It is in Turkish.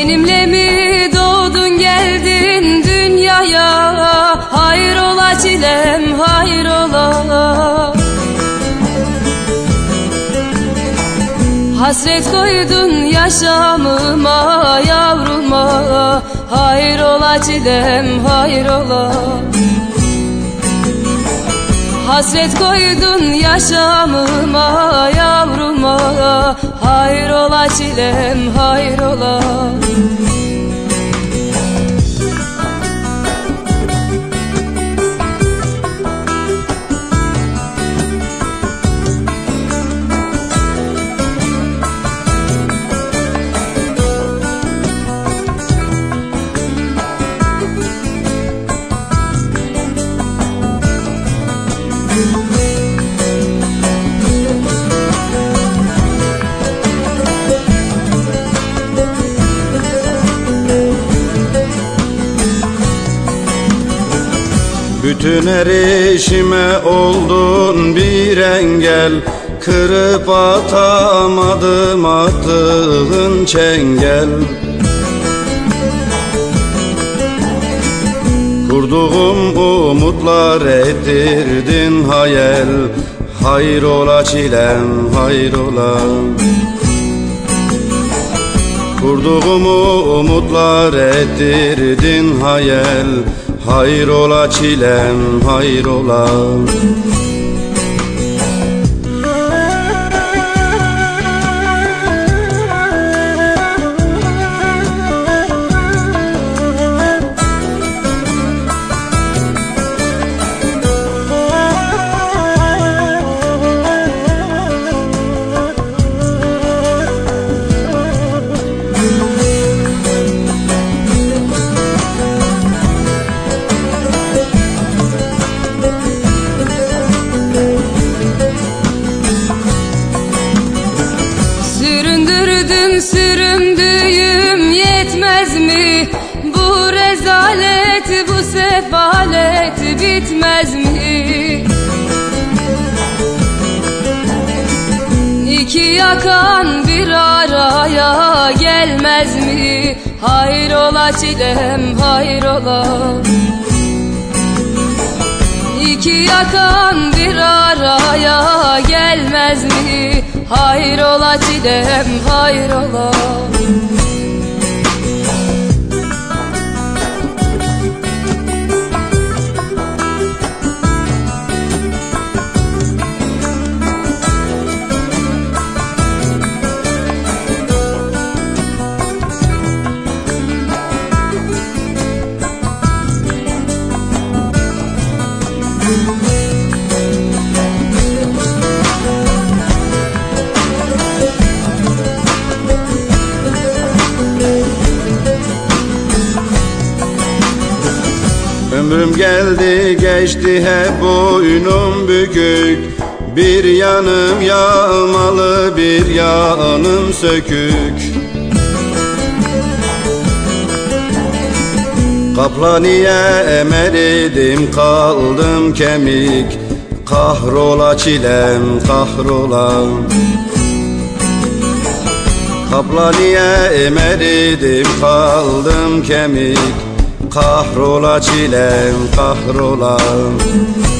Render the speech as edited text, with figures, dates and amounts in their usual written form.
Benimle mi doğdun geldin dünyaya? Hayrola çilem hayrola. Hasret koydun yaşamıma yavruma. Hayrola çilem hayrola. Hasret koydun yaşamıma yavruma. Hayrola çilem hayrola. Bütün erişime oldun bir engel, kırıp atamadım attığın çengel. Kurduğum umutlar ettirdin hayal. Hayrola çilem hayrola. Kurduğum umutlar ettirdin hayal. Hayrola çilem hayrola. Süründüğüm yetmez mi? Bu rezalet, bu sefalet bitmez mi? İki yakan bir araya gelmez mi? Hayrola çilem hayrola. İki yakan bir araya gelmez mi? Hayrola çilem hayrola. Ömrüm geldi geçti hep boynum bükük. Bir yanım yağmalı bir yanım sökük. Kaplan niye emeridim kaldım kemik. Kahrola çilem kahrola. Kaplan niye emeridim kaldım kemik. Kahrola çilem kahrola.